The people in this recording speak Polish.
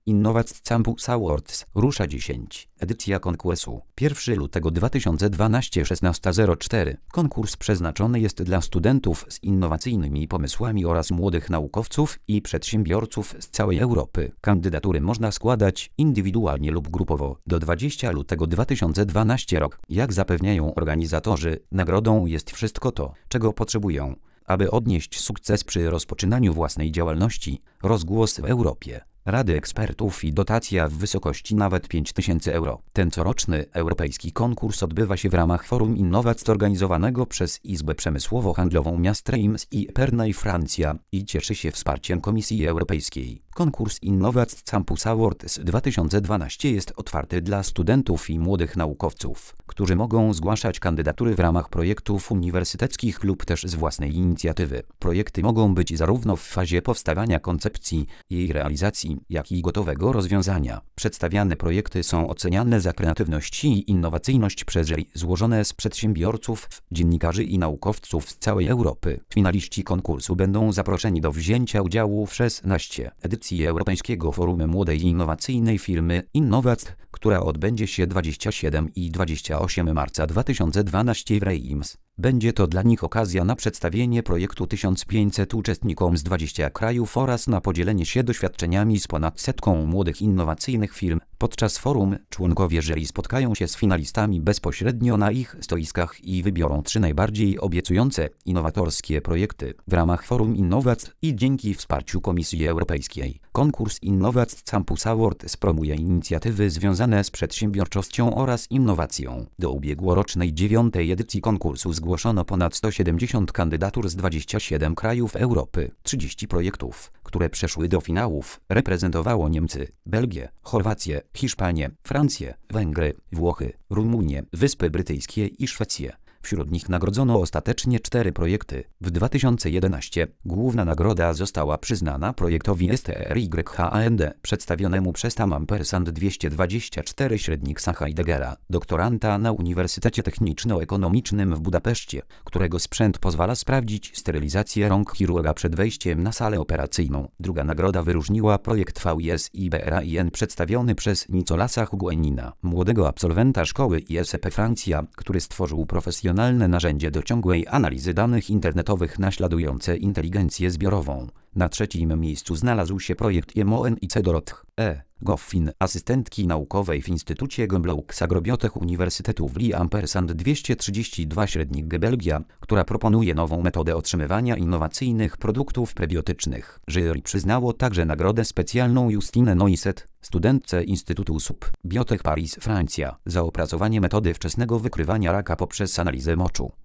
Innovac Campus Awards rusza 10. Edycja konkursu. 1 lutego 2012 16:04. Konkurs przeznaczony jest dla studentów z innowacyjnymi pomysłami oraz młodych naukowców i przedsiębiorców z całej Europy. Kandydatury można składać indywidualnie lub grupowo do 20 lutego 2012 rok. Jak zapewniają organizatorzy, nagrodą jest wszystko to, czego potrzebują, aby odnieść sukces przy rozpoczynaniu własnej działalności. Rozgłos w Europie, rady ekspertów i dotacja w wysokości nawet 5000 euro. Ten coroczny europejski konkurs odbywa się w ramach Forum Innovac organizowanego przez Izbę Przemysłowo-Handlową miast Reims i Epernay, Francja i cieszy się wsparciem Komisji Europejskiej. Konkurs Innovac Campus Awards 2012 jest otwarty dla studentów i młodych naukowców, którzy mogą zgłaszać kandydatury w ramach projektów uniwersyteckich lub też z własnej inicjatywy. Projekty mogą być zarówno w fazie powstawania koncepcji, jej realizacji, jak i gotowego rozwiązania. Przedstawiane projekty są oceniane za kreatywność i innowacyjność przez jury złożone z przedsiębiorców, dziennikarzy i naukowców z całej Europy. Finaliści konkursu będą zaproszeni do wzięcia udziału w 16. edycji Europejskiego Forum Młodej i Innowacyjnej Firmy Innovac, która odbędzie się 27 i 28 marca 2012 w Reims. Będzie to dla nich okazja na przedstawienie projektu 1500 uczestnikom z 20 krajów oraz na podzielenie się doświadczeniami z ponad 100 młodych innowacyjnych firm. Podczas forum członkowie jury spotkają się z finalistami bezpośrednio na ich stoiskach i wybiorą 3 najbardziej obiecujące, innowatorskie projekty w ramach Forum Innovac i dzięki wsparciu Komisji Europejskiej. Konkurs Innovac Campus Awards promuje inicjatywy związane z przedsiębiorczością oraz innowacją. Do ubiegłorocznej 9. edycji konkursu zgłoszono ponad 170 kandydatur z 27 krajów Europy. 30 projektów, które przeszły do finałów, reprezentowało Niemcy, Belgię, Chorwację, Hiszpanię, Francję, Węgry, Włochy, Rumunię, Wyspy Brytyjskie i Szwecję. Wśród nich nagrodzono ostatecznie 4 projekty. W 2011 główna nagroda została przyznana projektowi STRYHAND przedstawionemu przez Tam 224 średniksa Heideggera, doktoranta na Uniwersytecie Techniczno-Ekonomicznym w Budapeszcie, którego sprzęt pozwala sprawdzić sterylizację rąk chirurga przed wejściem na salę operacyjną. Druga nagroda wyróżniła projekt VIS-IBRAIN przedstawiony przez Nicolasa Huguenina, młodego absolwenta szkoły ISP Francja, który stworzył profesjonalne narzędzie do ciągłej analizy danych internetowych naśladujące inteligencję zbiorową. Na 3. miejscu znalazł się projekt IMON-IC Dorothy Goffin, asystentki naukowej w Instytucie Gembloux Agrobiotech Uniwersytetu w Lille 232 średnik G Belgia, która proponuje nową metodę otrzymywania innowacyjnych produktów prebiotycznych. Jury przyznało także nagrodę specjalną Justine Noiset, studentce Instytutu SUP Biotech Paris, Francja, za opracowanie metody wczesnego wykrywania raka poprzez analizę moczu.